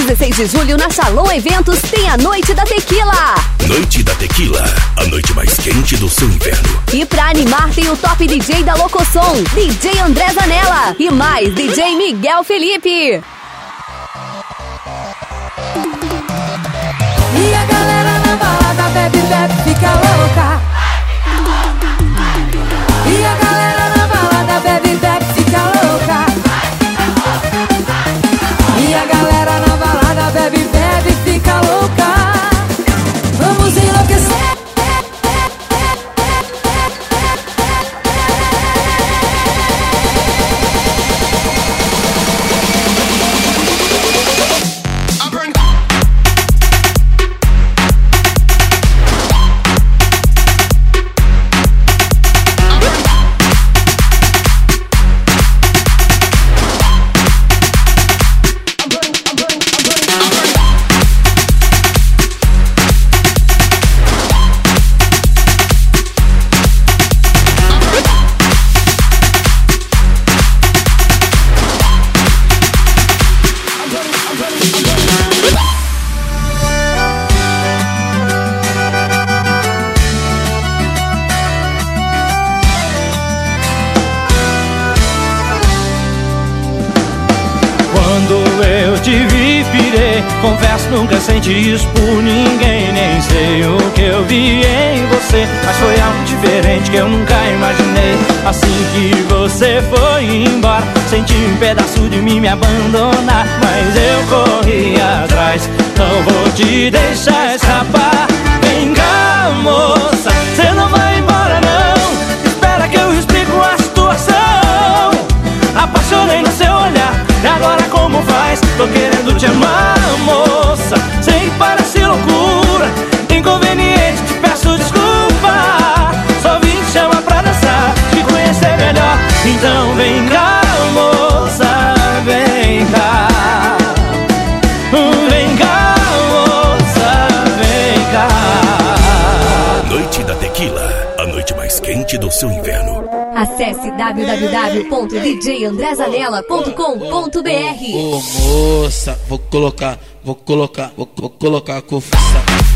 16 de julho, na Shalom Eventos, tem a Noite da Tequila. Noite da Tequila, a noite mais quente do seu inverno. E pra animar tem o top DJ da Locosom, DJ André Zanella. E mais, DJ Miguel Felipe. E a galera na balada bebe, bebe, fica louca. E a galera na balada bebe, bebe, fica louca. E a galera na balada bebe, bebe, fica louca. Vamos enlouquecer. Confesso, nunca senti isso por ninguém. Nem sei o que eu vi em você, mas foi algo diferente que eu nunca imaginei. Assim que você foi embora, senti um pedaço de mim me abandonar. Mas eu corri atrás, não vou te deixar escapar. Vem cá, moça, você não vai embora não. Espera que eu explico a situação. Apaixonei no seu olhar, e agora como faz? Tô querendo te amar, moça. Sei que parece loucura, inconveniente, te peço desculpa. Só vim te chamar pra dançar, te conhecer melhor. Então vem cá, moça, vem cá. Vem cá, moça, vem cá. Noite da Tequila, a noite mais quente do seu inverno. Acesse www.djandrezanella.com.br. Ô moça, vou colocar com força.